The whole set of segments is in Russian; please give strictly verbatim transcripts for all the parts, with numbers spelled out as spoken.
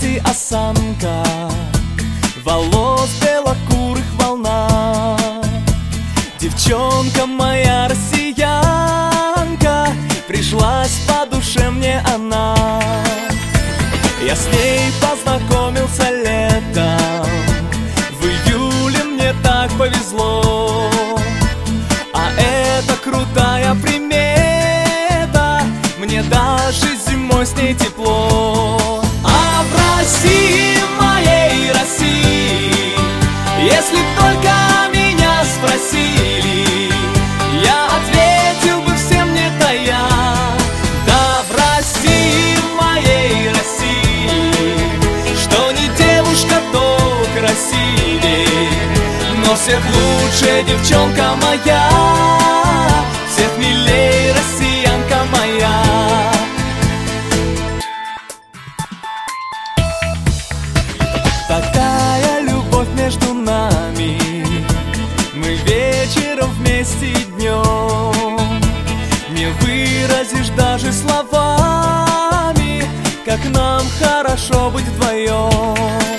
стати осанка, волос белокурых волна. Девчонка моя россиянка, пришлась по душе мне она. Я с ней познакомился летом, в июле мне так повезло. А это крутая примета, мне даже зимой с ней тепло. А в России, моей России, если б только меня спросили, я ответил бы всем не тая. Да, в России, моей России, что не девушка, то красивее. Но всех лучше девчонка моя, всех милей россиянка моя. Такая любовь между нами, мы вечером вместе и днем. Не выразишь даже словами, как нам хорошо быть вдвоем.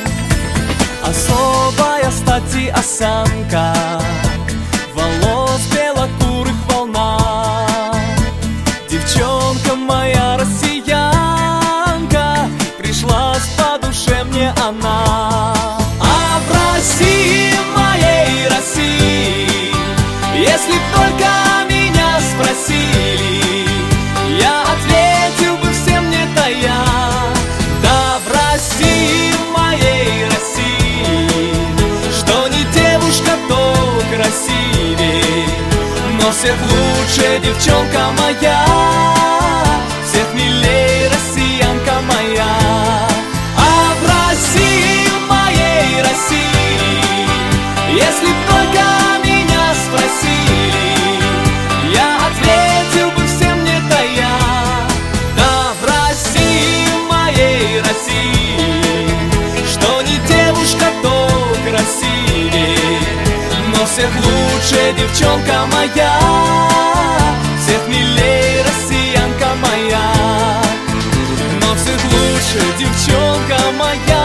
Особая стати осанка, волос белокурых волна. Девчонка моя россиянка, пришлась по душе мне она. А в России, моей России, если б только меня спросили, я ответил бы всем не тая. Да, в России, моей России, что не девушка, то красивее. Но всех лучше девчонка моя, всех милей россиянка моя. А в России, моей России, если б только меня спросили, я ответил бы всем не тая. Да, в России, моей России, что не девушка, то красивее. Но всех лучше девчонка моя, всех милей россиянка моя. Но всех лучше девчонка моя,